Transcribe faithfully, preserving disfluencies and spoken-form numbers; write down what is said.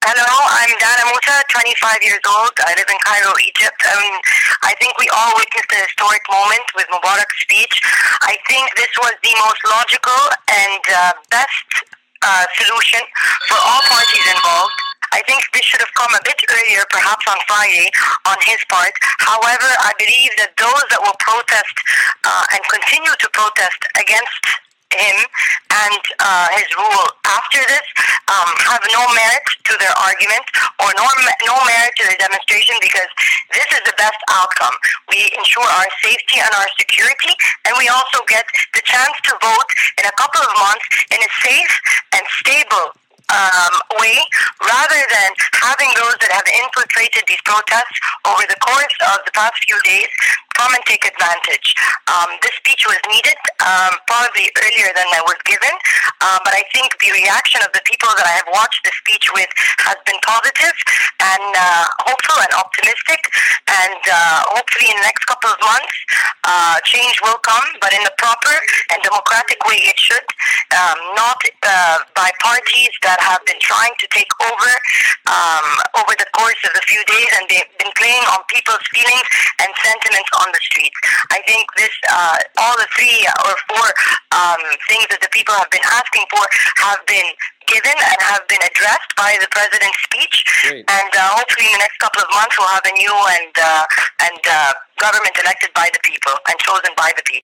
Hello, I'm Dana Musa, twenty-five years old. I live in Cairo, Egypt. I mean, I think we all witnessed a historic moment with Mubarak's speech. I think this was the most logical and uh, best uh, solution for all parties involved. I think this should have come a bit earlier, perhaps on Friday, on his part. However, I believe that those that will protest uh, and continue to protest against him and uh, his rule after this um, have no merit to their argument or no, no merit to their demonstration, because this is the best outcome. We ensure our safety and our security, and we also get the chance to vote in a couple of months in a safe and stable Um, way, rather than having those that have infiltrated these protests over the course of the past few days come and take advantage. Um, this speech was needed, um, probably earlier than I was given, uh, but I think the reaction of the people that I have watched the speech with has been positive and uh, hopeful and optimistic, and uh, hopefully in the next couple of months uh, change will come, but in the proper and democratic way it should, um, not uh, by parties that have been trying to take over um, over the course of a few days, and they've been playing on people's feelings and sentiments on the streets. I think this, uh, all the three or four um, things that the people have been asking for have been given and have been addressed by the president's speech. Great. And uh, hopefully in the next couple of months we'll have a new and uh, and uh, government elected by the people and chosen by the people.